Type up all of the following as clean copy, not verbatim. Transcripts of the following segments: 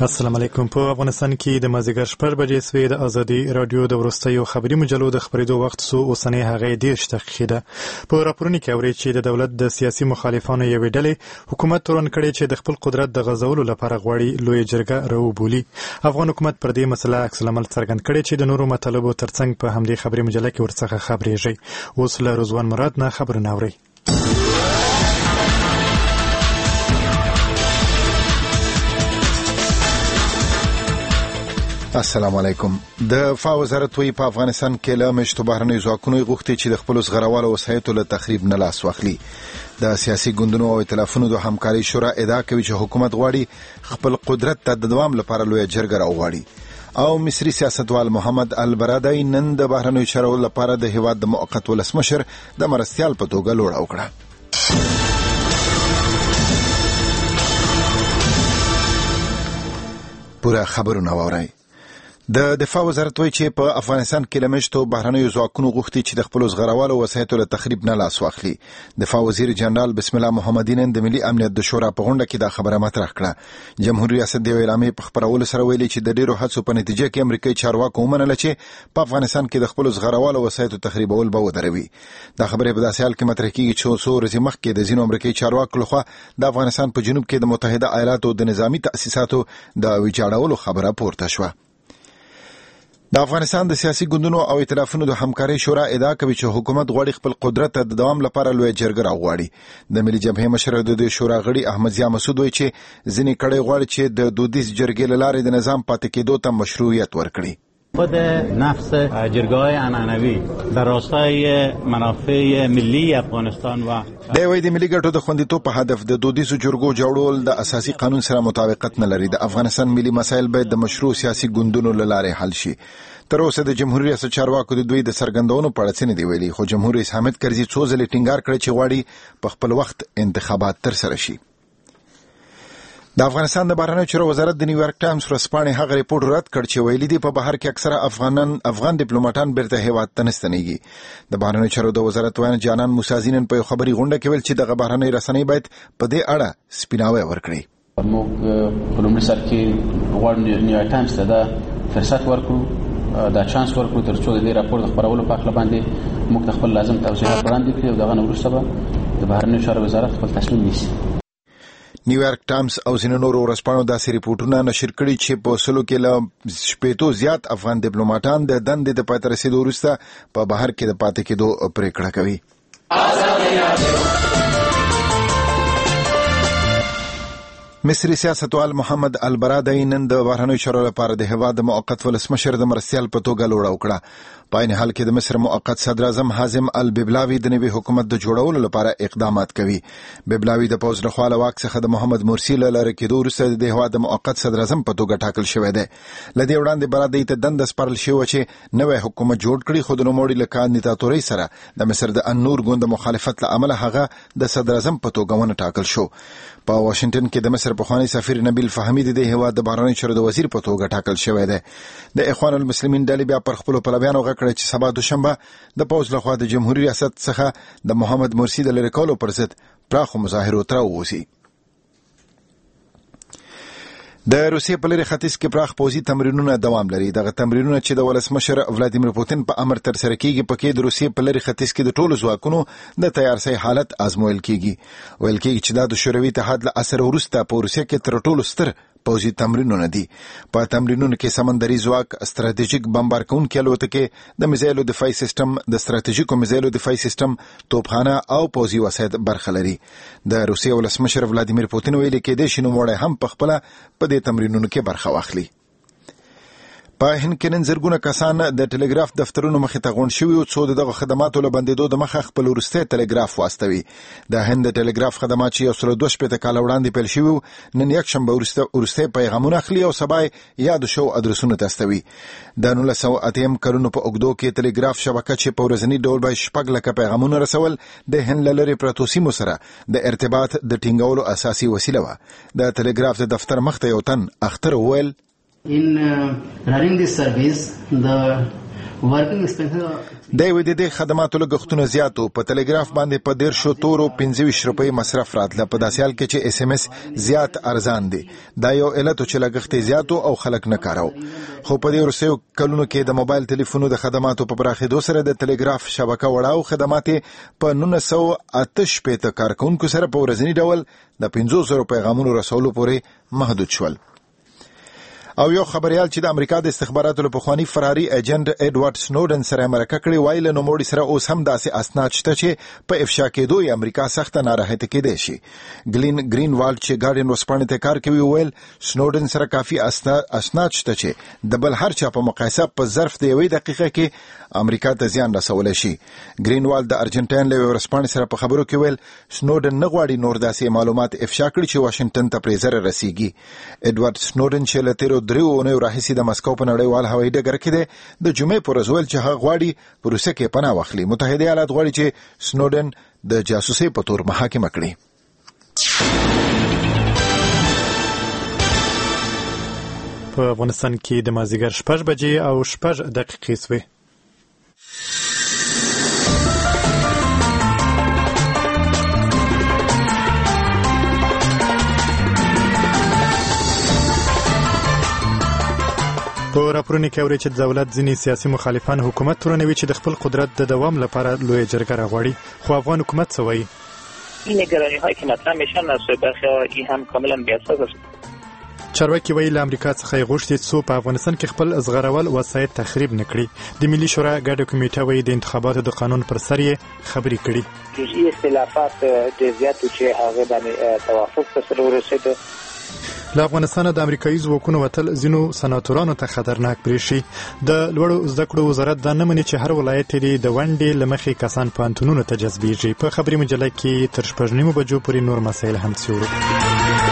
السلام علیکم. په افغانستان کې د مازیګر 6 بجې سوی د ازادي رادیو د ورستیو خبري مجلو د خبرېدو وخت سو اوسنۍ هغه 10 دقیقې ده. په راپورونو کې اوري چې د دولت د سیاسي مخالفانو یوې ډلې حکومت تورن کړي چې د خپل قدرت د غځولو لپاره غواړي لوی جرګه راوبولي. افغان حکومت پر دې مسله عکس العمل څرګند کړي چې د نورو مطالبو ترڅنګ په همدې خبري مجله کې ورڅخه خبرېږي. اوس له رضوان مراد نه خبرونه اوري. السلام علیکم. د فا وزارت وی په افغانستان کې له مشتو بهرنۍ ځواکونو غوښتي چې د خپل زغروالو وسایطو له تخریب نه لاس واخلي. د سیاسي ګوندونو او ائتلافونو د همکاري شورا ادعا کوي چې حکومت غواړي خپل قدرت ته د دوام لپاره لوی جرګه راوغواړي. او مصری سیاستوال محمد البرادعی نن د بهرنیو چارو لپاره د هیواد د موقت ولسمشر د مرستیال په توګه لوړه وکړه. پورا خبرونه واورئ. د دفاع وزارت وایي چې په افغانستان کې لمشتو بهرنیو ځواکونو غوښتي چې د خپل زغروالو وسایطو له تخریب نه لاس واخلي. دفاع وزیر جنرال بسم الله محمدی نن د ملي امنیت د شورا په غونډه کې دا خبره مطرح کړه. جمهوریت ریاست د اعلامیې په خبرولو سره ویلي چې د ډیرو هڅو په نتیجه کې امریکایي چارواکو ومنله چې په افغانستان کې د خپل زغروالو وسایطو تخریبول به ودروي. دا خبره په داسې حال کې مطرح کیږي چې څو ورځې مخکې د ځینو امریکایي چارواکو لخوا د افغانستان په جنوب کې د متحده ایالاتو د نظامی تأسیساتو د ویجاړولو خبره پورته شوه. د افغانستان د سیاسي ګوندونو او ائتلافونو د همکاري شورا ادعا کوي چې حکومت غواړي خپل قدرت د دوام لپاره لوی جرګه راوغواړي. د ملي جبهې مشر د شورا غړي احمد ضیا مسعود وایي چې ځینې کړي غواړي چې د دودیز جرګې له لارې د نظام پاتې کېدو ته مشروعیت ورکړي. خود نفس جرگه‌های عنعنوی در راستای منافع ملی افغانستان و د وای د ملي ګټو د خوندیتوب په هدف د دودیزو جرګو جوړول د اساسي قانون سره مطابقت نه لري. د افغانستان ملي مسایل باید د مشروع سیاسي ګوندونو له لارې حل شي. تر اوسه د جمهوریت ریاست چارواکو د دوی د سرګندونو په اړه څه نه دی ویلي، خو جمهور رئیس حامد کرزي څو ځلې ټینګار کړی چې غواړي په خپل وخت انتخابات تر سره شي. د افغانستان د بهرنیو چارو وزارت د نیویارک ټایمز ورځپاڼې هغه ریپورت رد کړ چې ویلي دی په بهر کې اکثره افغان ډیپلوماټان بیرته هیواد ته نستنیږي. د بهرنیو چارو د وزارت وایي جانان موسی نن په خبري غونډه کې ویل چې د بهرنۍ رسنۍ باید په دې اړه سپیناوی ورکړي. موږ په لومړي سر کې غواړو نیویارک ټایمز ته دا فرصت ورکړو، دا چانس ورکړو تر څو د دې راپور د خبرولو په اړه باندې موږ خپل لازم توضیحات وړاندې کړو او دغه نه وروسته به د بهرنیو چارو وزارت خپل تصمیم نیسي. نیویارک ټایمز او ځینو نورو ورځپاڼو داسې ریپورټونه نشر کړي چې په سلو کې له 80 زیات افغان ډیپلوماټان د دندې د پاتې رسیدو وروسته په بهر کې د پاتې کېدو پریکړه کوي. مصری سیاستوال محمد البرادعی نن د بهرنیو چارو لپاره د هیواد د موقت ولسمشر د مرستیال په توګه لوړه وکړه. په عین حال کې د مصر موقت صدر اعظم حازم الببلاوي د نوي حکومت د جوړولو لپاره اقدامات کوي. ببلاوي د پوز لخوا له واک څخه د محمد مرسی له لارې کېدو وروسته د هیواد د موقت صدر اعظم په توګه ټاکل شوی دی. له دې وړاندې برادعی ته دنده سپارل شوې چې نوی حکومت جوړ کړي، خو د نوموړي له کاندیداتورۍ سره د مصر د النور ګوند مخالفت له امله هغه د صدر اعظم په توګه ونه ټاکل شو. په واشنگټن کې د مصر پخوانی سفیر نبیل فهمی د هیواد د بهرنیو چارو د وزیر په توګه ټاکل شوی دی. د اخوان المسلمین ډلې بیا پر خپل پلویانو غږ کړی چې سبا دوشنبه د پوز لخوا د جمهوریت ریاست څخه د محمد مرسی د لرې کولو پر ضد پراخو مظاهرو تر ووسی. د روسیې په لرې ختیځ کې پراخ پوځي تمرینونه دوام لري. دغه تمرینونه چې د ولسمشر ولادیمیر پوتین په امر تر سره کیږي، پکې د روسیې په لرې ختیځ کې د ټولو ځواکونو د تیارسۍ حالت آزمویل کیږي. ویل کیږي چې دا د شوروي اتحاد له اثر وروسته په روسیې کې تر ټولو ستر پوځي تمرینونه دي. په تمرینونو کې سمندري ځواک، ستراتیژیک بمبار کوونکي الوتکې، د میزایلو دفاعي سیستم، د ستراتیژیکو میزایلو دفاعي سیستم، توپخانه او پوځي وسایط برخه لري. د روسیې ولسمشر ولادیمیر پوتین ویلي کېدای شي نوموړی هم په خپله په دې تمرینونو کې برخه واخلي. په هند کې نن زرګونه کسان د ټلګراف دفترونو مخې ته غونډ شوي او څو دغه خدماتو له بندېدو د مخه خپل وروستی ټلګراف واستوي. د هند د ټلګراف خدمات چې 162 کاله وړاندې پیل شوي نن یکشنبه وروستی پیغامونه اخلي او سبا یاد شو ادرسونه ته استوي. د 1908 کلونو په اوږدو کې ټلګراف شبکه چې په ورځني ډول به 6 لکه پیغامونه رسول د هند له لرې پرتو سیمو سره د ارتباط د ټینګولو اساسي وسیله وه. د ټلګراف د دفتر مخ ته یو تن اختر وویل In running this service, the د دې خدماتو لګښتونه زیاتو په ټلګراف باندې په 150 تورو 25 روپۍ مصرف راتله په داسې حال کې چې اس ام اس زیات ارزان دي. دا یو علت چې لګښت زیاتو او خلک نه کارو. خو په دې ورسېو کلونو کې د موبایل ټلیفونو د خدماتو په پراخېدو سره د ټلګراف شبکه وړاو خدمات په 1988 کارکونکو سره په ورځنی ډول د 500 پیغامونو رسولو پورې محدود شول. او یو خبريال چې د امریکا د استخباراتو په خواني فراري ایجنټ ایډوارډ سنوډن سره مرکه کړې وایي له نوموړي سره اوس هم داسې اسناد شته چې په افشا کېدو یې امریکا سخت ناراحته کېدای شي. ګرینوالډ چې ګارډین وسپانه ته کار کوي ویل سنوډن سره کافي اسناد شته چې د بل هر چا په مقایسه په ظرف د یوې دقیقه کې امریکا ته زیان رسول شي. ګرینوالډ د ارجنټاین له ورسپانه سره په خبرو کې ویل سنوډن نه غواړي نور داسې معلومات افشا کړي چې واشنگټن ته پرې زر رسیږي. ایډوارډ سنوډن چې له درېو اونیو راهیسې د مسکو په نړیوال هوایي ډګر کې د جمعې پر ورځ ویل چې هغه غواړي په روسیه کې پناه واخلي. متحده ایالات غواړي چې سنوډن د جاسوسۍ په تور محاکمه کړي. په افغانستان کې د مازیګر 6 بجې او 6 دقیقې سوې. په راپورونو کې اوري چې دولت ځینې سیاسي مخالفان حکومت تورنوي چې د خپل قدرت د دوام لپاره لوی جرګه راغواړي. خو افغان حکومت څه وایي؟ این نگرانی‌هایی که مطرح میشن از برخی این هم کاملا بی‌اساس است. چارواکي وایي له امریکا څخه یې غوښتي څو په افغانستان کې خپل زغرول وسایط تخریب نه کړي. د ملي شورا ګډه کمیټه وایي د انتخاباتو د قانون پر سر یې خبرې کړي. جزئی اختلافات جزئیاتو چې هغه باندې توافق ته سره ورسېد. له افغانستان د امریکایي ځواکونو وتل ځینو سناتورانو ته خطرناک بریښي. د لوړو زده کړو وزارت دا نه مني چې هر ولایت یې د ونډې له مخې کسان پوهنتونونو ته جذبیږي. په خبري مجله کې تر 6:30 بجو پورې نور مسایل هم څېړو.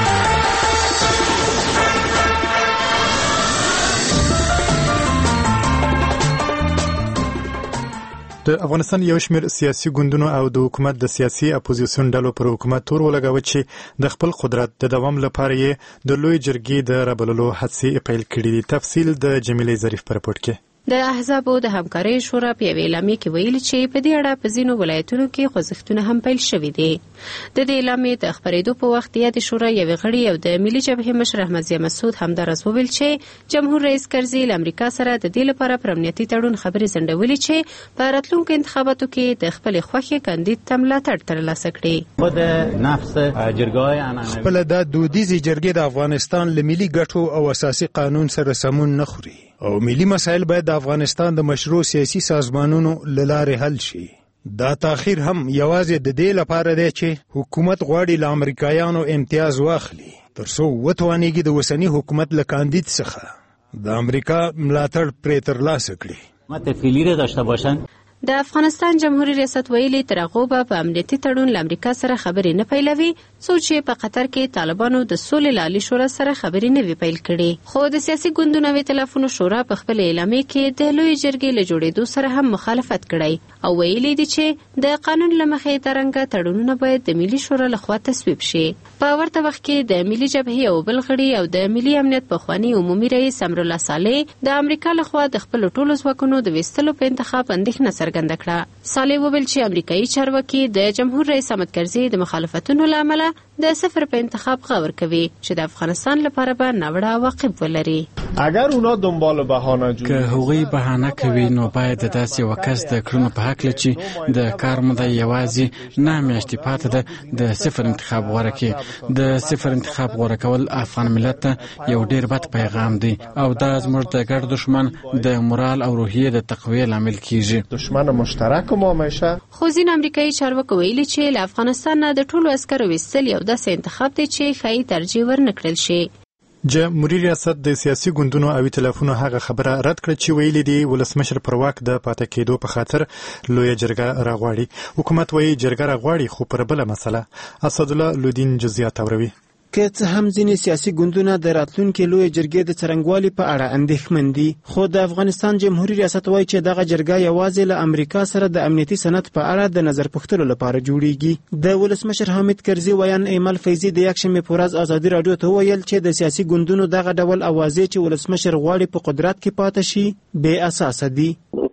د افغانستان یو شمېر سیاسي ګوندونو او د حکومت د سیاسي اپوزیسیون ډلو پر حکومت تور ولګاوه چې د خپل قدرت د دوام لپاره یې د لوی جرګې د رابللو هڅې پیل کړي دي. تفصیل د جمیلې ظریف په رپورټ کې. د احزابو د همکارۍ شورا په یوې اعلامیه کې ویلي چې په دې اړه په ځینو ولایتونو کې خوځښتونه هم پیل شوي دي. د دې اعلامیې د خپرېدو په وخت د شورا یوې غړي او د ملي جبهې مشر احمد ضیا مسعود همداراز وویل چې جمهور رئیس کرزي له امریکا سره د دې لپاره پر امنیتي تړون خبرې ځنډولې چې په راتلونکو انتخاباتو کې د خپلې خوښې کاندید ته ملاتړ ترلاسه کړي. خود نفس جرګه‌های عنعنوي خپل د دودیزې جرګې د افغانستان له ملي ګټو او اساسي قانون سره سمون نه خوري او ملي مسایل باید د افغانستان د مشروع سیاسي سازمانونو له لارې حل شي. دا تاخیر هم یوازې د دې لپاره دی چې حکومت غواړي له امریکایانو امتیاز واخلي ترڅو وتوانیږي د اوسني حکومت له کاندید څخه د امریکا ملاتړ پرې ترلاسه کړي. متفیلی را داشته باشند. د افغانستان جمهوریت ریاست ویلي تر هغه په امنیتي تړون له امریکا سره خبرې نه پیلوي څو چې په قطر کې طالبانو د سولې لالي شورا سره خبرې نه وی پیل کړي. خو د سیاسي ګوندونو او ائتلافونو شورا په خپل اعلامیه کې د لوی جرګې له جوړېدو سره هم مخالفت کړی او ویلي دي چې د قانون له مخې ترنګ تړونونه باید د ملي شورا لخوا تصویب شي. په ورته وخت کې د ملي جبهې او بل غړي او د ملي امنیت پخوانی عمومي رئیس امرالله صالح د امریکا لخوا د خپل ټولو ځواکونو د وستلو په انتخاب اندېښنه څرګنده کړه. صالح وویل چې امریکایي چارواکي د جمهور رئیس حامد کرزي د مخالفتونو له امله د سفر په انتخاب غور کوي چې د افغانستان لپاره به ناوړه عواقب ولري. اگر اونا دنبال بهانه جوړي که هغوی بهانه کوي نو باید د داسې وکس د کړنو په حق چې د کار موده یوازې 9 میاشتې پاتې ده د صفر انتخاب غوره کړي. د صفر انتخاب غوره کول افغان ملت ته یو ډیر بد پیغام دی او دا زموږ د ګډ دشمن د مورال او روحیې د تقویې لامل کیږي. دشمن مشترک ما میشه. خو ځینې امریکایي چارواکو ویلي چې له افغانستان نه د ټولو عسکرو ویستل یو داسې انتخاب دی چې ښایي ترجیح ورنکړل شي. جمهوریت ریاست د سیاسي ګوندونو او ائتلافونو هغه خبره رد کړه چې ویلي دي ولسمشر پر واک د پاتې کېدو په خاطر لوی جرګه راغواړي. حکومت وایي جرګه راغواړي خو پر بل مسله. اسدالله لودین جزئیات اوروي. که څه هم ځینې سیاسي ګوندونه د راتلونکي لوی جرګې د څرنګوالي په اړه اندېښمن دي خو د افغانستان جمهوریت ریاست وایي چې دغه جرګه یوازې له امریکا سره د امنیتي سند په اړه د نظر پوښتلو لپاره جوړیږي. د ولسمشر حامد کرزي ویان ایمل فیضي د یکشنبې په ورځ ازادي راډیو ته وویل چې د سیاسي ګوندونو دغه ډول اوازې چې ولسمشر غواړي په قدرت کې پاتې شي بې اساسه دي.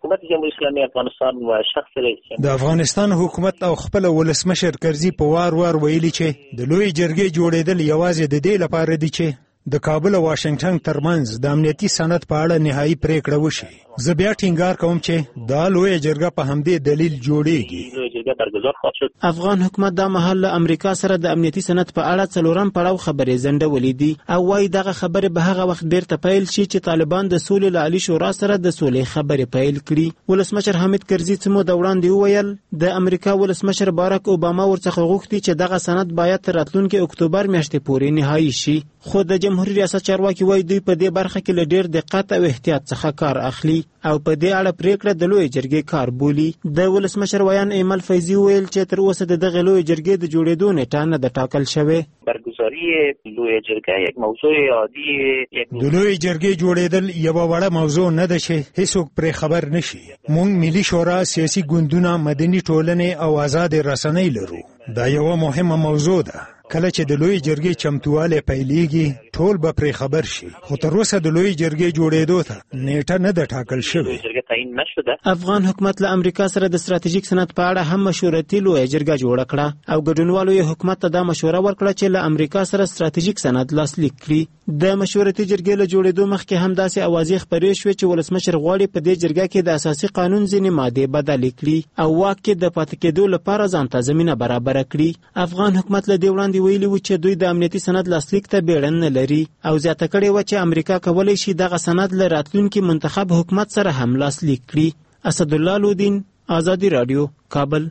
حکومت جمهوری اسلامی افغانستان و شخص رئیس د افغانستان حکومت او خپل ولسمشر کرزي په وار ویلي چې د لوی جرګې جوړېدل یوازې د دې لپاره دي چې د کابل او واشنگټن ترمنځ د امنیتي سند په اړه نهایی پریکړه وشي. زه بیا ټینګار کوم چې دا لوی جرګه په همدې دلیل جوړیږي. افغان حکومت دا مهال له امریکا سره د امنیتي سند په اړه څلورم پړاو خبرې زندولې دي او وايي دغه خبرې به هغه وخت بیرته پیل شي چې طالبان د سولې له عالی شورا سره د سولې خبرې پیل کړي. ولسمشر حامد کرزي څه موده وړاندې وویل د امریکا ولسمشر باراک اوباما ورڅخه غوښتي چې دغه سند باید تر راتلونکي اکتوبر میاشتې پورې نهایی شي. خو د جمهوریت ریاست چارواکي وايي دوی په دې برخه کې له ډېر دقت او احتیاط څخه کار اخلي او په دې اړه پریکړه د لوی جرګې کار بولي. د ولسمشر ویان ایمل فیضي ویل چې تر اوسه د دغه لوی جرګې د جوړېدو نیټه نه ده ټاکل شوې. برگزاری لوی جرګه یک موضوع عادي د لوی جرګې جوړېدل یوه وړه موضوع نه ده چې هیڅوک پرې خبر نشي. موږ ملي شورا، سیاسي ګوندونه، مدني ټولنې او آزاد رسنۍ لرو. دا یوه مهمه موضوع ده. کله چې د لوی جرګې چمتواله پیلېږي ټول به پرې خبر شي. خو تر اوسه د لوی جرګې جوړېدو ته نیټه نه ده ټاکل شوې. افغان حکومت له امریکا سره د ستراتیژیک سند په اړه هم مشورتي لوی جرګه جوړه کړه او ګډونوالو یې حکومت ته دا مشوره ورکړه چې له امریکا سره ستراتیژیک سند لاسلیک کړي. د مشورتي جرګې له جوړېدو مخکې هم داسې اوازې خپرې شوې چې ولسمشر غواړي په دې جرګه کې د اساسي قانون ځینې مادې بدلې کړي او واک کې د پاتې کېدو لپاره ځان ته زمینه برابره کړي. افغان حکومت له دې وړاندې ویلي و چې دوی د امنیتي سند لاسلیک ته بیړن نه لري او زیاته کړې و چې امریکا کولی شي دغه سند له راتلونکي منتخب حکومت سره هم لاسلیک کړي. اسدالله لودین، آزادی رادیو، کابل.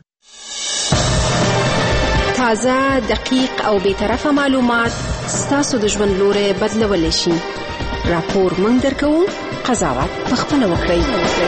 تازه، دقیق او بی‌طرفه معلومات ستاسو د ژوند لوري بدلولی شي. راپور موږ درکوو، قضاوت پخپله وکړئ.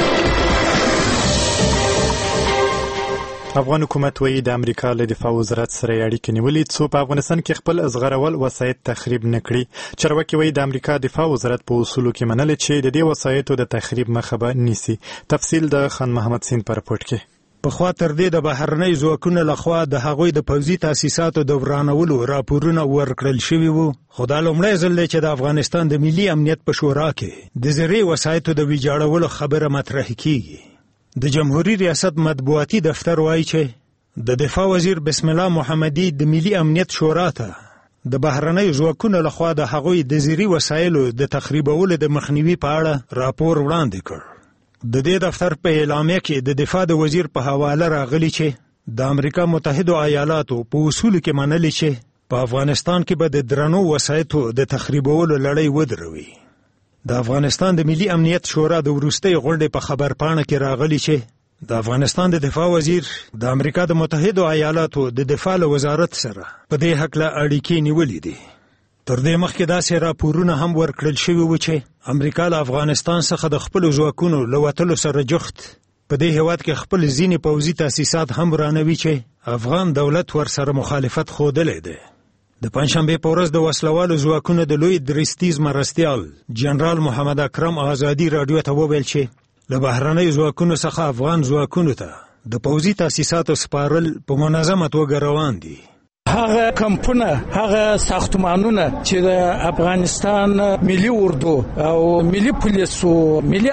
افغان حکومت وایي د امریکا له دفاع وزارت سره اړیکې نیولې څو په افغانستان کې خپل ازغرول وسایط تخریب نه کړي. چارواکي وایي د امریکا دفاع وزارت په اصولو کې منل چې د دې وسایطو د تخریب مخه به نیسي. تفصیل د خان محمد سین په رپورټ کې. په خوا تر دې د بهرنۍ ځواکونو لخوا د هغوی د پوځي تاسیساتو د ورانولو راپورونه ورکړل شوي وو. خو دا لومړی ځل دی چې د افغانستان د ملي امنیت په شورا کې د زرعي وسایطو د ویجاړولو خبره مطرح کیږي. د جمهوریت ریاست مطبوعاتي دفتر وایي چې د دفاع وزیر بسم الله محمدي د ملي امنیت شورا ته د بهرنۍ ځواکونو لخوا د هغوی د زرعي وسایلو د تخریبولو د مخنیوي په اړه راپور وړاندې کړ. د دې دفتر په اعلامیه کې د دفاع د وزیر په حواله راغلی چې د امریکا متحده ایالاتو په اصولو کې منلي چې په افغانستان کې به د درنو وسایطو د تخریبولو لړۍ ودروي. د افغانستان د ملي امنیت شورا د وروستۍ غونډې په خبرپاڼه کې راغلی چې د افغانستان د دفاع وزیر د امریکا د متحده ایالاتو د دفاع له وزارت سره په دې هکله اړیکې نیولې دي. تر دې مخکې داسې راپورونه هم ورکړل شوي وو چې امریکا له افغانستان څخه د خپلو ځواکونو له وتلو سره جخت په دې هیواد کې خپل ځینې پوځي تاسیسات هم ورانوي چې افغان دولت ورسره مخالفت ښودلی دی. د پنجشنبې په ورځ د وسلوالو ځواکونو د لوی درستیز مرستیال جنرال محمد اکرم آزادی رادیو ته وویل چې له بهرنۍ ځواکونو څخه افغان ځواکونو ته د پوځي تاسیساتو سپارل په منظمه توګه روان دي. هغه کمپونه، هغه ساختمانونه چې د افغانستان ملي اردو او ملي پولیس او ملي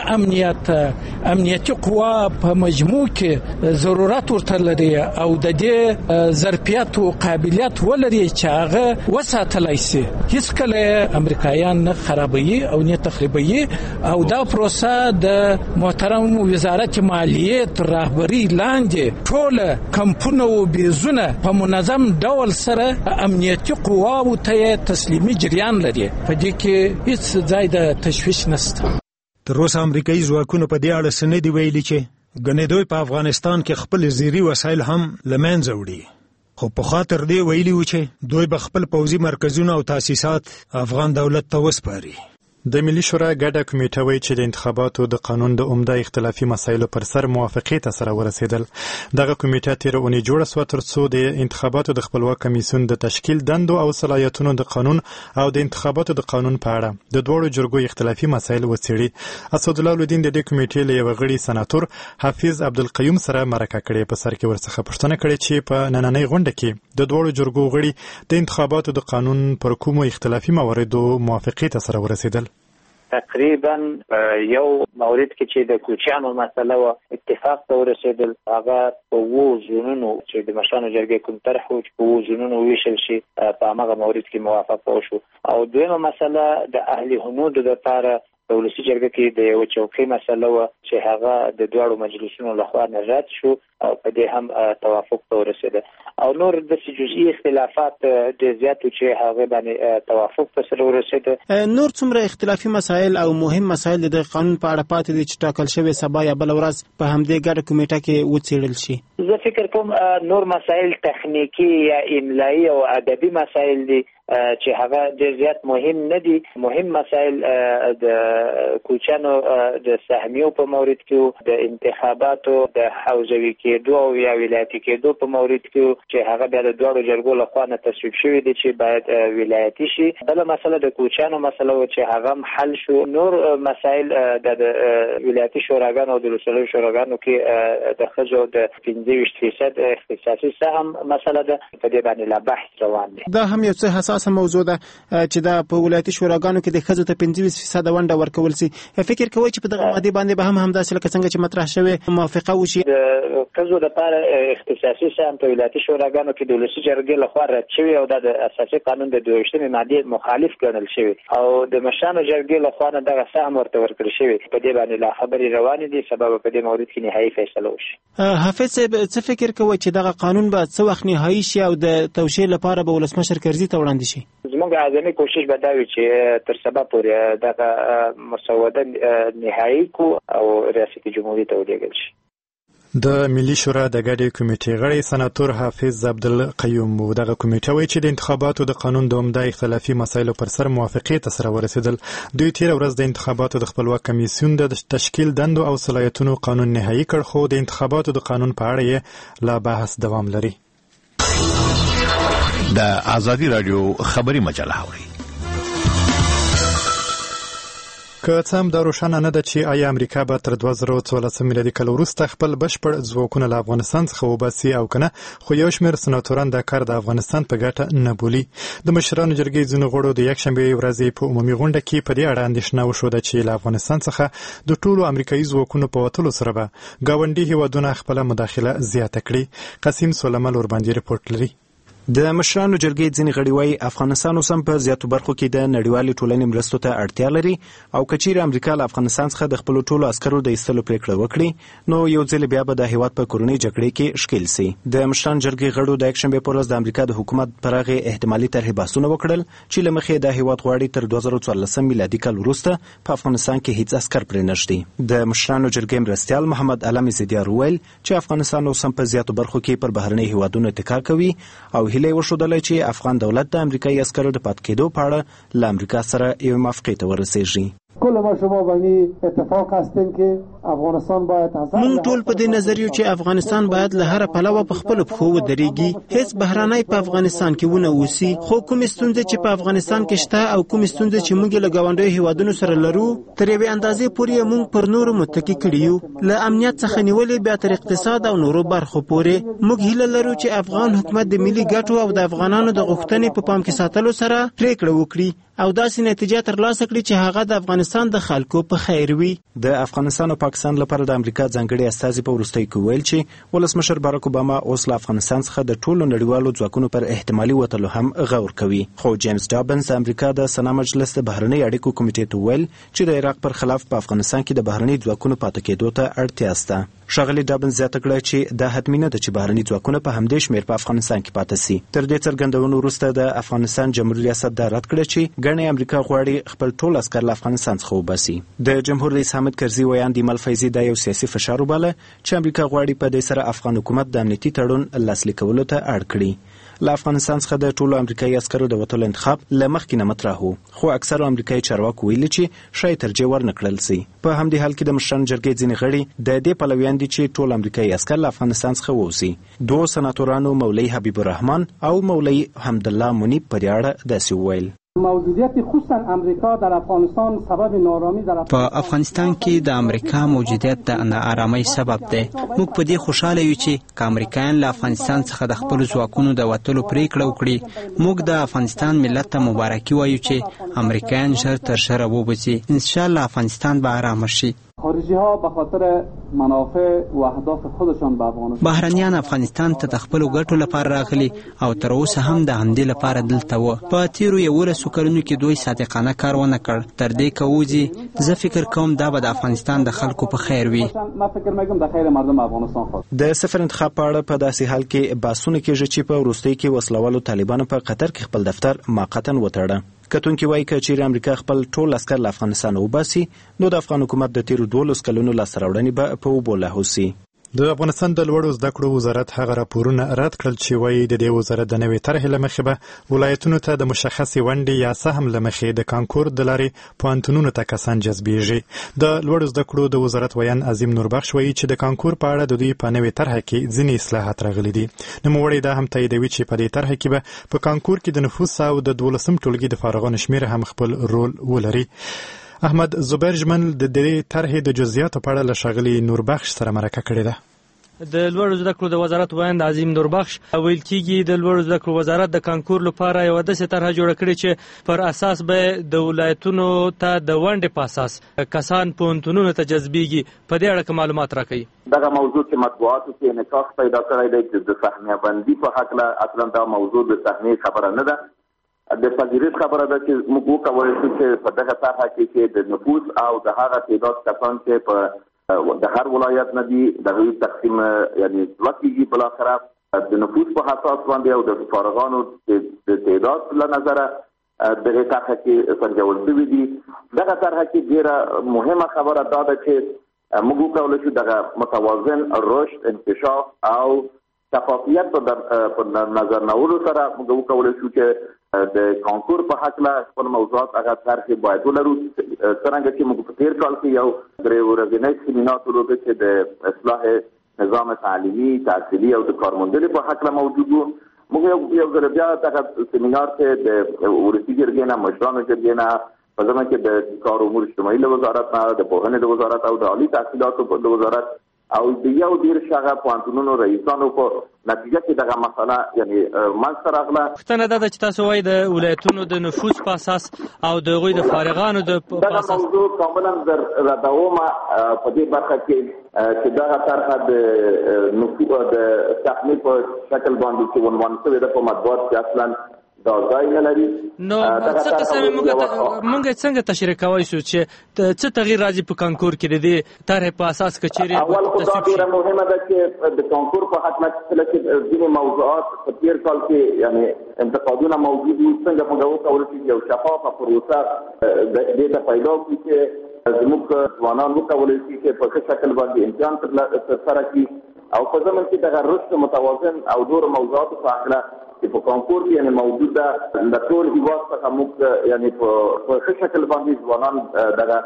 امنیتي قوا په مجموع کې ضرورت ورته لري او د دې ظرفیت او قابلیت ولري چې هغه وساتلای شي. هیڅ کله امریکایان نه خرابوي او نه تخریبوي او دا پروسه د محترم وزارت مالیې تر رهبرۍ لاندې ټول کمپونه او بیزونه په منظم ډول سره امنیتي قواو ته تسلیمي جریان لري. په دې کې هیڅ ځای د تشویش نشته. تر اوسه امریکایي ځواکونو په دې اړه څه نه دي ویلي چې ګنې دوی په افغانستان کې خپل زیري وسایل هم له منځه وړي. خو په خاطر دې ویلي و چې دوی به خپل پوځي مرکزونه او تاسیسات افغان دولت ته وسپاري. د ملي شورا ګډه کمیټه وایي چې د انتخاباتو د قانون د عمده اختلافي مسایلو پر سر موافقې ته سره ورسېدل. دغه کمیټه تېره اونۍ جوړه سوه ترڅو د انتخاباتو د خپلواک کمیسیون د تشکیل، دندو او صلاحیتونو د قانون او د انتخاباتو د قانون په اړه د دواړو جرګو اختلافي مسایل وڅېړي. اسدالله لودین د دې کمیټې له یوه غړي سناتور حافظ عبدالقیوم سره مرکه کړې. په سر کې ورڅخه پوښتنه کړې چې په نننۍ غونډه کې د دواړو جرګو غړي د انتخاباتو د قانون پر کومو اختلافي مواردو موافقې ته سره ورسېدل. تقریبا یو مورد کې چې د کوچیانو مسله و اتفاق ته ورسېدل، هغه په 2 ځونونو چې د مشرانو جرګې کوم طرح و چې په 2 ځونونو ویشل شي په هغه مورد کې موافقه وشو. او دویمه مسله د اهل حنود لپاره د ولسي جرګه کې د یو چوکۍ مسله و چې هغه د دواړو مجلسونو لخوا نه رد شو او په دې هم توافق ته ورسېده. او نور د جزئي اختلافات د زیاتو چې هغه باندې توافق ته سره ورسېده. نور څومره اختلافي مسایل او مهم مسایل د قانون په اړه پاتې دي چې ټاکل شوی سبا یا بل ورځ په همدې ګډه کمیټه کې وڅېړل شي؟ زه فکر کوم نور مسایل تخنیکی یا املایی او ادبي مسایل دي چې هغه ډېر زیات مهم نه دي. مهم مسایل د کوچانو د سهمیو په مورد کې، د انتخاباتو د حوزوي کېدو او یا ولایتي کېدو په مورد کې چې هغه بیا د دوړو جرګو لخوا نه تصویب شوی دي چې باید ولایتي شي. بل مسله د کوچانو مسله و چې هغه حل شو. نور مسایل د ولایتي شوراګانو او د ولسوالۍ شوراګانو کې د ښځو د 25% اختصاصي سهم مسله ده، په دې باندې لا بحث روان دی. دا هم یو څه حساسه موضوع ده چې دا په ولایتي شوراګانو کې د ښځو ته 25% ونډه ورکول سي. فکر کوي چې په دغه ماده باندې به هم همداسې لکه څنګه چې مطرح شوی موافقه وشي؟ د ښځو لپاره اختصاصي سهم په ولایتي شوراګانو کې د ولسي جرګې لخوا رد شوی او د اساسي قانون د 22مې ماده مخالف ګڼل شوی او د مشرانو جرګې لخوا نه دغه سهم ورته ورکړل شوی. په دې باندې لا خبرې روانې دي، سبب په دې مورد کې نهایي فیصله وشي. حافظ صاحب څه فکر کوي چې دغه قانون به څه وخت نهایي شي او د توشیح لپاره به ولسمشر کرزي ته وړاندې شي؟ زموږ اعظمي کوشش به دا وي چې تر سبا پورې دغه مسوده نهایي کو او ریاست جمهوریت ته ولېږل شي. د ملي شورا د ګډې کمیټې غړی سناتور حافظ عبدالقیوم و. دغه کمیټه وایي چې د انتخاباتو د قانون د عمده اختلافي مسایلو پر سر موافقې ته سره ورسېدل. دوی تېره ورځ د انتخاباتو د خپلواک کمیسیون د تشکیل دندو او صلاحیتونو قانون نهایي کړ، خو د انتخاباتو د قانون په اړه یې لا بحث دوام لري. د آزادي رادیو خبري مجله اوري. که څه هم دا روښانه نه ده چې آیا امریکا به تر 2014 میلادي کال وروسته خپل بشپړ ځواکونه له افغانستان څخه وباسي او کنه، خو یو شمېر سناتوران دا کار د افغانستان په ګټه نه بولي. د مشرانو جرګې ځینو غړو د یکشنبې ورځې په عمومي غونډه کې په دې اړه اندېښنه وښوده چې له افغانستان څخه د ټولو امریکایي ځواکونو په وتلو سره به ګاونډي هیوادونه خپله مداخله زیاته کړي. قاسم سلیمان ورباندې رپورټ لري. د مشرانو جرګې ځینې غړي وايي افغانستان اوس هم په زیاتو برخو کې د نړیوالې ټولنې مرستو ته اړتیا لري او که چیرې امریکا له افغانستان څخه د خپلو ټولو عسکرو د ایستلو پرېکړه وکړي نو یو ځل بیا به د هیواد په کورنۍ جګړې کې ښکیل سي. د مشرانو جرګې غړو د یکشنبې په ورځ د امریکا د حکومت پر هغې احتمالي طرحې بحثونه وکړل چې له مخې د هیواد غواړي تر 2014 میلادي کال وروسته په افغانستان کې هیڅ عسکر پرې نږدي. د مشرانو جرګې مرستیال محمد علم زیدیار وویل چې افغانستان اوس هم په زیاتو برخو کې پر بهرنۍ هیوادونو اتکا کوي او هیله یې وښودله چې افغان دولت د امریکایي عسکرو د پاتې کېدو په اړه له امریکا سره یو موافقې ته ورسېږي. کل ما شما بنی اتفاق هستیم که افغانستان باید مونږ ټول په دې نظر یو چې افغانستان باید له هر پلوه په خپل پښو ودرېږي، هیڅ بهراني په افغانستان کې ونه اوسي، خو کوم ستونزې چې په افغانستان کې شته او کوم ستونزې چې موږ له ګاونډیو هیوادونو سره لرو تر یوې اندازې پورې موږ پر نورو متکی کړي یو، له امنیت څخه نیولې بیا تر اقتصاد او نورو برخو پورې. موږ هیله لرو چې افغان حکومت د ملي ګټو او د افغانانو د غوښتنې په پام کې ساتلو سره پریکړه وکړي او داسې نتیجه ترلاسه کړي چې هغه د افغانستان د خلکو په خیر وي. د افغانستان او پاکستان لپاره د امریکا ځانګړي استازي په وروستۍ کې ویل چې ولسمشر باراک اوباما اوس له افغانستان څخه د ټولو نړیوالو ځواکونو پر احتمالي وتلو هم غور کوي. خو جیمز ډابنز د امریکا د سنا مجلس د بهرنۍ اړیکو کمیټې ته ویل چې د عراق پر خلاف په افغانستان کې د بهرنۍ ځواکونو پاتې کېدو ته اړتیا شته. ښاغلي ډابنز زیاته کړه چې دا حتمي نه ده چې بهرني ځواکونه په همدې شمېر په افغانستان کې پاتې سي. تر دې څرګندونو وروسته د افغانستان جمهوریت ریاست دا رد کړه چې ګڼې امریکا غواړي خپل ټول عسکر له افغانستان څخه وباسي. د جمهور رئیس حامد کرزي ویاند ایمل فیضي دا یو سیاسي فشار وباله چې امریکا غواړي په دې سره افغان حکومت د امنیتي تړون لاسلیک کولو ته اړ کړي. له افغانستان څخه د ټولو امریکایي عسکرو د وتلو انتخاب له مخکې نه مطرح و، خو اکثرو امریکایي چارواکو ویلي چې شاید ترجیح ورنه کړل سي. په همدې حال کې د مشرانو جرګې ځینې غړي د دې پلویان دي چې ټول امریکایي عسکر له افغانستان څخه ووځي. دوه سناتورانو مولوي حبیب الرحمن او مولوي حمدالله منیب په دې اړه داسې وویل. موجودیت خصوصا امریکا در افغانستان سبب نارامی در په افغانستان کې د امریکا موجودیت د ناارامۍ سبب دی. موږ په دې خوشاله یو چې امریکایان له افغانستان څخه د خپل ځواکونو د وټلو پریکړه وکړي. موږ د افغانستان ملت ته مبارکي وایو چې امریکایان ژر تر ژره وبځي. ان شاء الله افغانستان به آرام شي. خارجی ها به خاطر منافع و اهداف خودشان به افغانستان بهرنیان افغانستان ته د خپل ګټو لپاره راغلي او تر اوسه هم د همدې لپاره دلته و. په تیرو 11 کلونو کې دوی صادقانه کار ونه کړ. تر دې کوزي زه فکر کوم دا به د افغانستان د خلکو په خیر وي. ما فکر میکنم د خیر مردم افغانستان خو. د صفر انتخاب په اړه په داسې حال کې باسونه کېږي چې په وروستۍ کې وسلوالو طالبانو په قطر کې خپل دفتر موقتا وتړه. کتونکي وایي چې امریکا خپل ټول عسكر له افغانستان وباسي نو د افغان حکومت د تیرو 12 کلونو لاسته راوړنې به په اوبو لاهوسي. د افغانستان د لوړو زده کړو وزارت هغه راپورونه رد کړل چې وایي د دې وزارت د نوې طرحې له مخې به ولایتونو ته د مشخصې ونډې یا سهم له مخې د کانکور د لارې پوهنتونونو ته کسان جذبېږي. د لوړو زده کړو د وزارت ویان عظیم نوربخش وایي چې د کانکور په اړه د دوی په نوې طرحه کې ځینې اصلاحات راغلي دي. نوموړی دا هم تاییدوي چې په دې طرحه کې به په کانکور کې د نفوس او د 12 ټولګي د فارغانو شمېر هم خپل رول ولري. احمد زبیر جمل د دې طرحې د جزئیاتو په اړه له ښاغلي نوربخش سره مرکه کړې ده. د لوړو زده کړو د وزارت ویاند عظیم نوربخش ویل کېږي د لوړو زده کړو وزارت د کانکور لپاره یو داسې طرحه جوړه کړې چې پر اساس به د ولایتونو ته د ونډې په اساس کسان پوهنتونونو ته جذبېږي. په دې اړه معلومات راکوي. دغه موضوع چې مطبوعاتو کې انعکاس پیدا کړی دی چې د سهمیه بندي په هکله اصلا دا موضوع د سهمیې خبره نه ده. د پذیرش خبره ده چې موږ وکولی شو چې په دغه طرحه کې د نفوس او د هغه تعداد کسان چې په د هر ولایت نه دي دغه تقسیم یعنی ځواکېږي بالاخره د نفوس په اساس باندې او د فارغانو د تعداد له نظره دغه طرحه کې سنجول شوي دي. دغه طرحه کې ډېره مهمه خبره دا ده چې موږ وکولی شو دغه متوازن رشد انکشاف او شفافیت په نظر نیولو سره موږ وکولی شو چې د کانکور په هکله خپل موضوعات هغه طرحې باید ولرو. څرنګه چې موږ په تېر کال کې یو 3 ورځنی سیمینار درلود چې د اصلاح نظام تعلیمي تحصیلي او د کارموندنې په هکله موجود وو. موږ یو ځل بیا دغه سیمینار کې د ولسي جرګې نه مشرانو جرګې نه په ځمه کې د کار امور اجتماعي له وزارت نه د پوهنې د وزارت او د عالي تحصیلاتو د وزارت او د یو ډیر شغه پوهنتونونو رئیسانو په نتیجه کې دغه مسله یعنی منځته راغله. پوښتنه ده چې تاسو وایي د ولایتونو د نفوس په اساس او د هغوی د فارغانو د په اساس دغه موضوع کاملا ردومه په دې برخه کې چې دغه طرحه د نفوس د تخمین په شکل باندې چې عنوان شوی ده په مطبوعات کې اصلا دا ځای نه لري. نو څه قسم موږ څنګه تشریح کولی شو چې څه تغییر راځي په کانکور کې د دې طرحې په اساس که چیرې اول خو دا ډېره مهمه ده چې د کانکور په حق کله چې ځینې موضوعات په تېر کال کې یعنی انتقادونه موجود وو څنګه موږ وکولی شو یو شفافه پروسه دې ته پیدا کړو چې زموږ ځوانان وکولی شي چې په ښه شکل باندې امتحان ترسره کړي او په ضمن کې دغه رشد متوازن او نورو موضوعاتو په هکله چې په کانکور کې یعنی موجود ده د ټول هیواد څخه موږ یعنی په ښه شکل باندې ځوانان دغه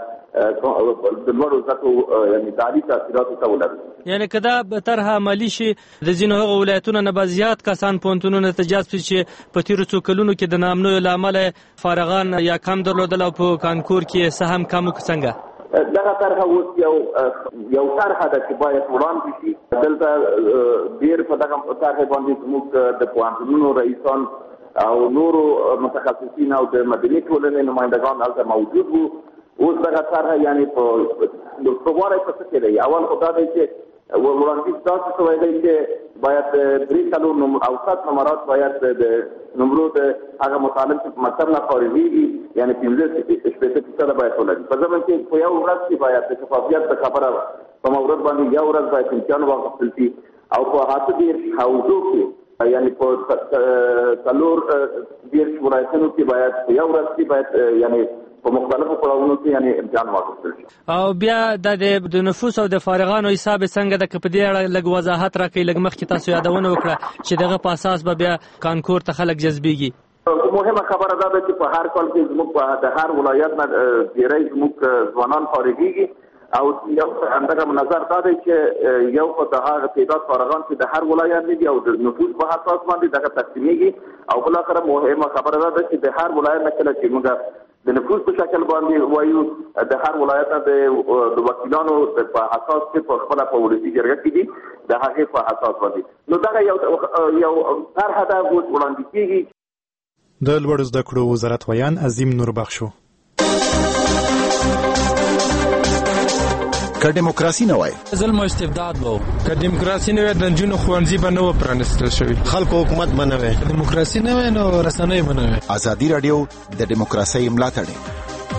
د لوړو زده کړو یعنی تعلیم تاثیراتو ته ولري. یعنی که دا طرحه عملي شي د ځینو هغو ولایتونو نه به زیات کسان پوهنتونونو ته جذب شي چې په تېرو څو کلونو کې د ناامنیو له امله فارغان یا کم درلودل او په کانکور کې سهم کم وکړي. څنګه دغه طرحه اوس یو طرحه ده چې باید وړاندې شي. دلته ډېر په دغه طرحه باندې زموږ د پوهنتونونو رئیسان او نورو متخصصین او د مدني ټولنې نمایندګان هلته موجود وو. اوس دغه طرحه یعنی په وړاندې په څه کې دی. اول خو دا دی چې وړاندیز داسې شوی دی چې باید 3 اوسط نمرات باید د نمرو د هغه مطالب چې په مکتب نه فارغېږي یعنی 15% باید ولري. په ضمن کې په یو ورځ کې باید د شفافیت د خبره په مورد باندې یو ورځ باید امتحان واخیستل شي او په 8 حوزو کې یعنی په 4 ولایتونو کې باید یو ورځ کې باید یعنی په مختلفو پړاوونو کې یعنی امتحان واخیستل شي. او بیا د نفوس او د فارغانو حساب څنګه د په دې اړه لږ وضاحت راکړئ. لږ مخکې تاسو یادونه وکړه چې دغه په اساس به بیا کانکور ته خلک جذبېږي. مهمه خبره ده چې په هر کال کې زموږ د هر ولایت نه ډېری زموږ ځوانان فارغېږي او یو همدغه نظر دا دی چې یو خو د هغه تعداد فارغان چې د هر ولایت نه دي او د نفوذ په اساس باندې دغه تقسیمیږي او بل اخر مهمه خبره ده چې د هر ولایت نه کله چې موږ د نفوذ په شکل باندې وایو د هر ولایت د وکیلانو په اساس کې په خپل په ولسی جرګه کې دي د هغه په اساس باندې نو دا یو طرح ده وړاندې کیږي. د لوړ زده کړو وزارت ویان عظیم نوربخشو که دیموکراسي نه وای ظلم او استبداد وو، که دیموکراسي نه وای د جنونو خوانځي به نه پرانستل شوی، خلکو حکومت به نه وای، دیموکراسي نه وای نو رسنۍ به نه وای. ازادي رادیو د دیموکراسي ملاتړ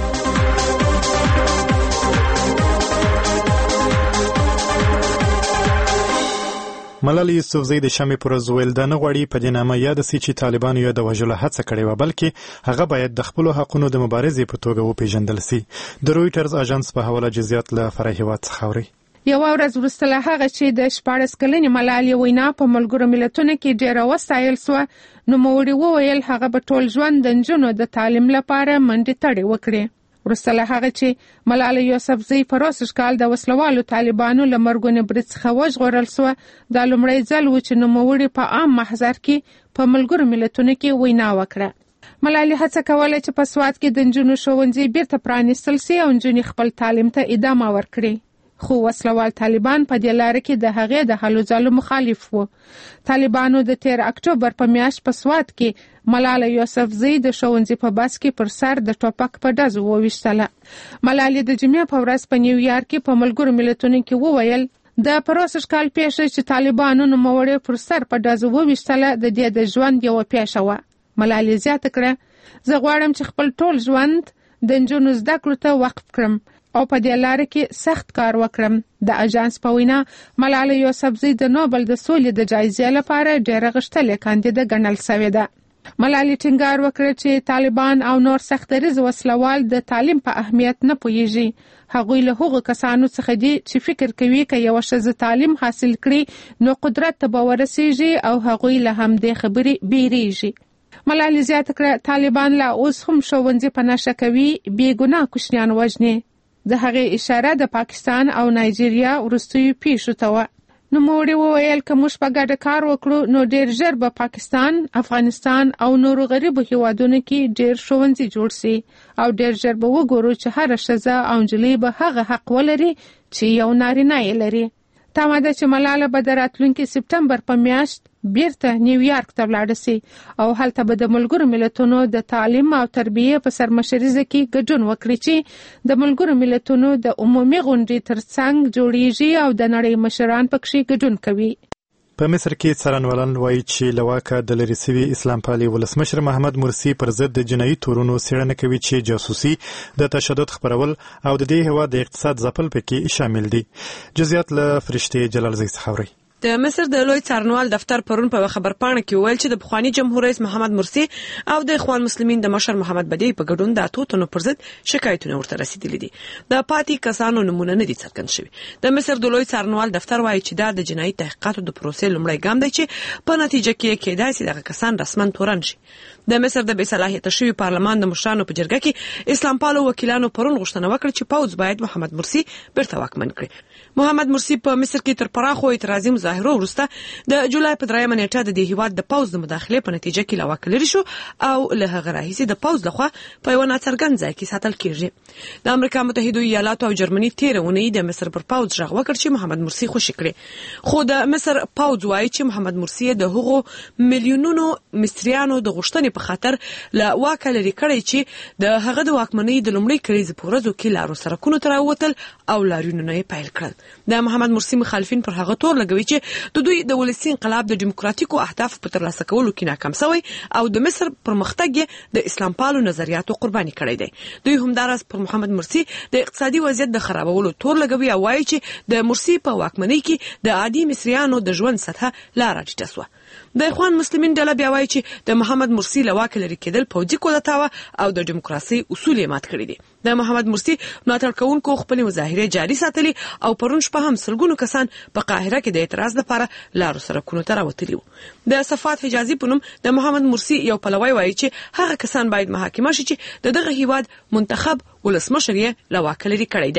ملالۍ یوسفزۍ د شمې پر ورځ ویل دا نه غواړي په دې نامه یاد سي چې طالبانو یې د وژلو هڅه کړې وه، بلکې هغه باید د خپلو حقونو د مبارزې په توګه وپېژندل سي. د رویټرز اژانس په حواله جزئیات له فرع هېواد څخه اورئ. یوه ورځ وروسته له هغه چې د 14 کلنې ملالۍ وینا په ملګرو ملتونو کې ډېره وستایل سوه، نوموړي وویل هغه به ټول ژوند د نجونو د تعلیم لپاره منډې تړې وکړي. وروسته له هغه چې ملالۍ یوسفزۍ په 64 کال د وسلوالو طالبانو له مرګونې برید څخه وژغورل سوه، دا لومړی ځل و چې نوموړي په عام محضر کې په ملګرو ملتونو کې وینا وکړه. ملالۍ هڅه کوله چې په سوات کې د نجونو ښوونځي بیرته پرانیستل سي او نجونې خپل تعلیم ته ادامه ورکړي، خو وسلوال طالبان په دې لاره کې د هغې د هلو ځلو مخالف وو. طالبانو د 13 اکتوبر په میاشت په سوات کې ملالۍ یوسفزۍ د ښوونځي په بس کې پر سر د ټوپک په ډزو وویشتله. ملالۍ د جمعې په ورځ په نیویارک کې په ملګرو ملتونو کې وویل د 64 کال پیښه چې طالبانو نوموړی پر سر په ډزو وویشتله د دې د ژوند یوه پیښه وه. ملالۍ زیاته کړه زه غواړم چې خپل ټول ژوند د نجونو زده کړو ته وقف کړم او په دې لاره کې سخت کار وکړم. د اژانس په وینا ملالۍ یوسفزۍ د نوبل د سولې د جایزې لپاره ډېره غښتلې کاندیده ګڼل سوې ده. ملالۍ ټینګار وکړ چې طالبان او نور سخت دریځ وسلوال د تعلیم په اهمیت نه پوهیږي. هغوی له هغو کسانو څخه دي چې فکر کوي که یوه ښځه تعلیم حاصل کړي نو قدرت ته به ورسیږي او هغوی له همدې خبرې بیریږي. ملالۍ زیاته کړه طالبان لا اوس هم ښوونځي په نشه کوي، بې ګناه کوچنیان وژني. د هغې اشاره د پاکستان او نایجیریا وروستیو پیښو ته وه. نوموړي وویل که موږ په ګډه کار وکړو نو ډېر ژر به پاکستان، افغانستان او نورو غریبو هیوادونو کې ډېر ښوونځي جوړ سي او ډېر ژر به وګورو چې هره ښځه او نجلۍ به هغه حق ولري چې یو نارینه یې لري. تمه ده چې ملاله به د راتلونکي سپتمبر په میاشت بیرته نیویارک ته ولاړه سي او هلته به د ملګرو ملتونو د تعلیم او تربیې په سرمشریزه کې ګډون وکړي چې د ملګرو ملتونو د عمومي غونډې ترڅنګ جوړیږي او د نړۍ مشران پکښې ګډون کوي. په مصر کې څارنوالان وایي چې له واکه د لرې سوي اسلام پالي ولسمشر محمد مرسي پر ضد د جنایي تورونو څېړنه کوي چې جاسوسي، د تشدد خپرول او د دې هېواد د اقتصاد ځپل پکې شامل دي. جزئیات له فرشتې جلالزۍ څخه اورئ. د مصر د لوی څارنوال دفتر پرون په خبرپاڼه کې ویل چې د پخوانی جمهور رئیس محمد مرسي او د اخوان مسلمین د مشر محمد بدی په ګډون د اتوتونو پر ضد شکایتونه ورته رسیدلي دي. د پاتې کسانو نمونه نه دي څرګند شوي. د مصر د لوی څارنوال دفتر وایي چې دا د جنایي تحقیقاتو د پروسې لومړی ګام دی چې په نتیجه کې کېدای شي دغه کسان رسما تورن شي. د مصر د بې صلاحیته شوي پارلمان د مشرانو په جرګه کې اسلام پالو وکیلانو پرون غوښتنه وکړه چې پوځ باید محمد مرسي بیرته واکمن کړي. محمد مرسي په مصر کې تر پراخو اعتراضي مظاهرو وروسته د جولای په 3 نیټه د دې هیواد د پوځ د مداخلې په نتیجه کې لا وکیل لري شو او له هغه راهیسې د پوځ لخوا په یو ناڅرګند ځای کې ساتل کیږي. د امریکا متحده ایالاتو او جرمني تیرونی د مصر پر پوځ ژغ وکړ چې محمد مرسي خوشی کړي، خو د مصر پوځ وایي چې محمد مرسي د هغو میلیونونو مصریانو د غوښتنې په خاطر لا واکه لري کړی چې د هغه د واکمنۍ د لومړۍ کریزې په ورځو کې لارو سرکونو ته راووتل او لاریونونه یې پیل کړل. د محمد مرسي مخالفین پر هغه تور لګوي چې د دوی د ولسي انقلاب د دیموکراتیکو اهدافو په ترلاسه کولو کې ناکام شوی او د مصر پرمختګ د اسلام پالو نظریاتو قرباني کړی دی. دوی همداراز پر محمد مرسي د اقتصادي وضعیت د خرابولو تور لګوي او وایي چې د مرسي په واکمنۍ کې د عادي مصریانو د ژوند سطحه لا راټیټه شوه. د اخوان مسلمین ډله بیا وایي چې د محمد مرسي له واکه لرې کېدل پوځي کودتا او د دیموکراسي اصول یې مات کړي دي. د محمد مرسي ملاتړ کوونکو خپلې مظاهرې جاري ساتلي او پرون شپه هم سلګونو کسان په قاهره کې د اعتراض لپاره لارو سرکونو ته راوتلي وو. د صفات حجازي په نوم د محمد مرسي یو پلوی وایي چې هغه کسان باید محاکمه شي چې دغه هیواد منتخب ولسمشر یې له واکه لرې کړی دی.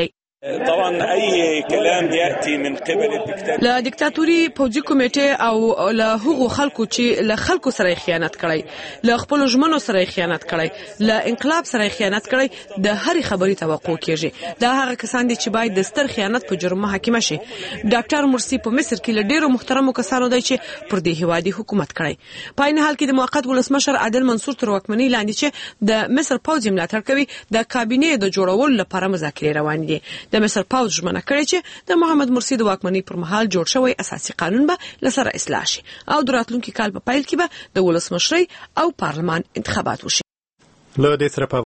طبعا اي كلام ياتي من قبل الدكتاتور له دیکتاتوري پوجي کمیټه او له هغو خلکو چې له خلکو سره خیانت کړي، له خپل ژمنو سره خیانت کړي، له انقلاب سره خیانت کړي، د هرې خبرې توقع کیږي. دا هغه کسان دي چې باید د ستر خیانت په جرم محاکمه شي. ډاکټر مرسي په مصر کې له ډیرو محترمو کسانو دی چې پر دې هوادي حکومت کړي. په عین حال کې د موقت ولسمشر عادل منصور تر واکمنۍ لاندې چې د مصر پوځ ملاتړ کوي، د کابینې د جوړولو لپاره مذاکرې روان دي. د مصر پوځ ژمنه کړې چې د محمد مرسي د واکمنۍ پر مهال جوړ شوی اساسي قانون به لسره اصلاح شي او د راتلونکي کال په پیل کې به د ولسمشرۍ او پارلمان انتخابات وشي. له دې سره